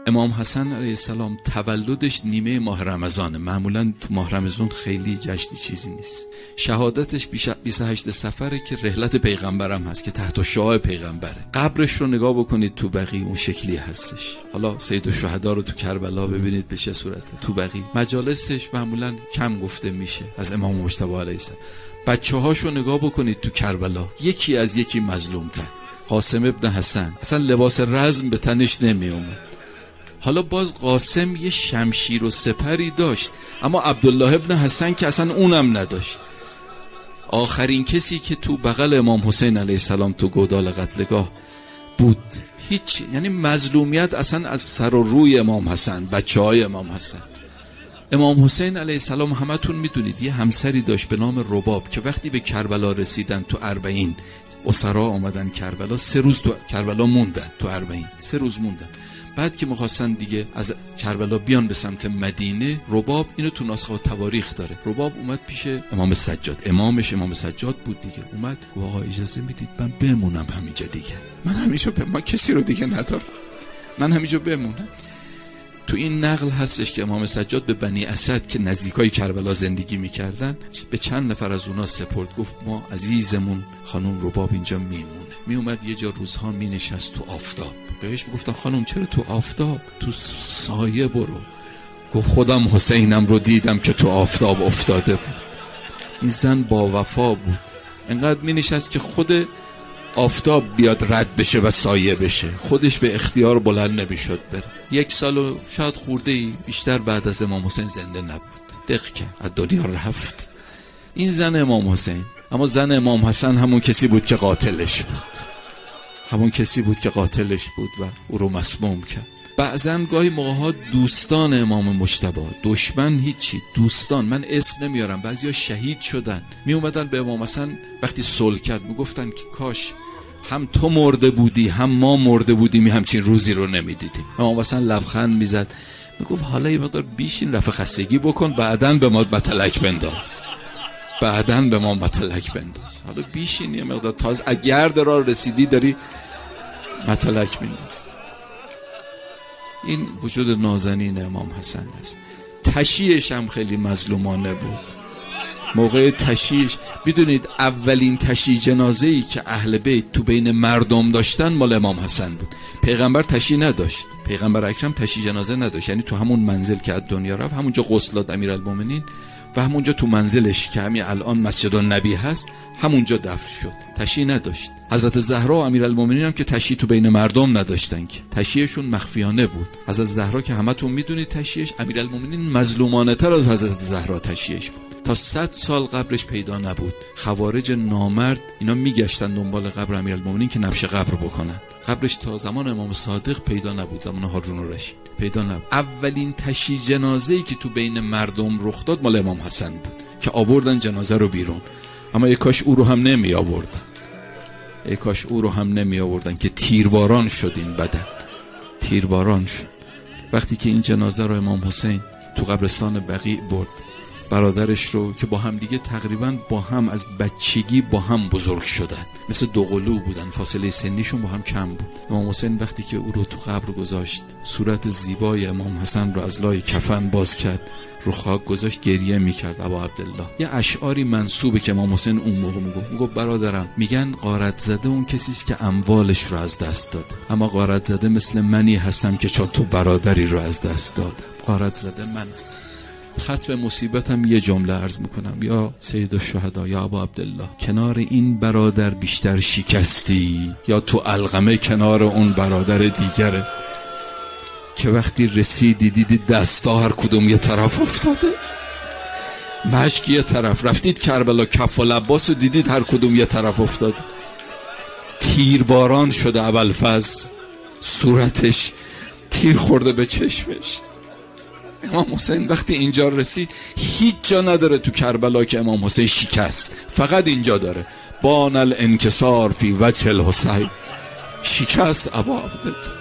امام حسن علیه السلام تولدش نیمه ماه رمضانه. معمولا تو ماه رمضان خیلی جشنی چیزی نیست. شهادتش 28 صفره که رحلت پیغمبرم هست که تحت شعاع پیغمبره. قبرش رو نگاه بکنید تو بقیع اون شکلی هستش. حالا سید الشهدا رو تو کربلا ببینید به چه صورته. تو بقیع مجالسش معمولا کم گفته میشه از امام مجتبی علیه السلام. بچه‌هاشو نگاه بکنید تو کربلا، یکی از یکی مظلوم‌تر. قاسم ابن حسن اصلا لباس رزم به تنش نمیومد. حالا باز قاسم یه شمشیر و سپری داشت، اما عبدالله ابن حسن که اصلا اونم نداشت. آخرین کسی که تو بغل امام حسین علیه السلام تو گودال قتلگاه بود، هیچ، یعنی مظلومیت اصلا از سر و روی امام حسن، بچه‌های امام حسن. امام حسین علیه السلام همتون میدونید یه همسری داشت به نام رباب که وقتی به کربلا رسیدن تو 40 اسرا آمدن کربلا، 3 روز تو کربلا موندن. تو 40 3 روز موندن. بعد که می‌خواستن دیگه از کربلا بیان به سمت مدینه، رباب اینو تو نسخه تواریخ داره، رباب اومد پیش امام سجاد، امامش امام سجاد بود دیگه، اومد گفت آقا اجازه میدید من بمونم همینجا دیگه، من همیشه ما کسی رو دیگه ندارم، من همینجا بمونم. تو این نقل هستش که امام سجاد به بنی اسد که نزدیکای کربلا زندگی میکردن به چند نفر از اونا سپرد، گفت ما عزیزمون خانم رباب اینجا میمونه. میومد یه جا روزها مینشست تو آفتاب، بهش میگفتن خانم چرا تو آفتاب، تو سایه برو. گفت خودم حسینم رو دیدم که تو آفتاب افتاده بود. این زن با وفا بود، انقدر مینشست که خود آفتاب بیاد رد بشه و سایه بشه، خودش به اختیار بلند نمیشد بره. 1 سال و شاید خورده بیشتر بعد از امام حسین زنده نبود، دق کرد، از دنیا رفت. این زن امام حسین. اما زن امام حسن همون کسی بود که قاتلش بود، همون کسی بود که قاتلش بود و او رو مسموم کرد. بعضن گاهی موقع‌ها دوستان امام مجتبی، دشمن هیچی، دوستان، من اسم نمیارم، بعضیا شهید شدن، می اومدن به امام حسن وقتی صلح کرد میگفتن که کاش هم تو مرده بودی هم ما مرده بودیم همچین روزی رو نمیدیدیم. امام حسن لبخند میزد میگفت حالا یه مقدار بیشین رفع خستگی بکن، بعدن به ما متلک بنداز، بعدن به ما متلک بنداز، حالا بیشین یه مقدار، تازه اگرد را رسیدی داری متلک مینداز. این وجود نازنین امام حسن است. تشییعش هم خیلی مظلومانه بود. موقع تشییعش میدونید اولین تشییع جنازه‌ای که اهل بیت تو بین مردم داشتن مال امام حسن بود. پیغمبر تشییع نداشت، پیغمبر اکرم تشییع جنازه نداشت، یعنی تو همون منزل که از دنیا رفت همونجا غسل داد امیرالمومنین و همونجا تو منزلش که همین الان مسجد النبی هست همونجا دفن شد، تشییع نداشت. حضرت زهرا و امیرالمومنین هم که تشییع تو بین مردم نداشتن، که تشییعشون مخفیانه بود. حضرت زهرا که همتون میدونید تشییعش، امیرالمومنین مظلومانه تر از حضرت زهرا تشییعش بود. تا 100 سال قبرش پیدا نبود. خوارج نامرد اینا میگشتن دنبال قبر امیرالمومنین که نبش قبر بکنن. قبرش تا زمان امام صادق پیدا نبود، زمان هارون الرشید پیدا نبود. اولین تشییع جنازه‌ای که تو بین مردم رخ داد مال امام حسن بود که آوردن جنازه رو بیرون. اما یک کاش او رو هم نمی آوردن، یک کاش او رو هم نمی آوردن که تیرباران شد این بدن، تیرباران شد. وقتی که این جنازه رو امام حسین تو قبرستان بقیع برد، برادرش رو که با هم دیگه تقریبا با هم از بچگی با هم بزرگ شدن، مثل دوقلو بودن، فاصله سنیشون با هم کم بود. امام حسین وقتی که او رو تو قبر گذاشت، صورت زیبای امام حسن رو از لای کفن باز کرد، رو خاک گذاشت، گریه میکرد. ابا عبدالله یه اشعاری منسوبه که امام حسین اون موقع میگفت برادرم، میگن غارت زده اون کسیست که اموالش رو از دست داده، اما غارت زده مثل منی هستم که چون تو برادری رو از دست دادم. غارت زده من. ختم مصیبتم یه جمله عرض میکنم، یا سید الشهدا، یا ابا عبدالله، کنار این برادر بیشتر شکستی یا تو علقمه کنار اون برادر دیگره که وقتی رسیدی دیدی دستا هر کدوم یه طرف افتاده، مشک یه طرف، رفتید کربلا کف و لباس و دیدید هر کدوم یه طرف افتاده، تیرباران شده ابوالفضل، صورتش تیر خورده به چشمش. امام حسین وقتی اینجا رسید هیچ جا نداره تو کربلا که امام حسین شکست، فقط اینجا داره. بان الانکسار فی وجه الحسین، شکست ابا عبدالله.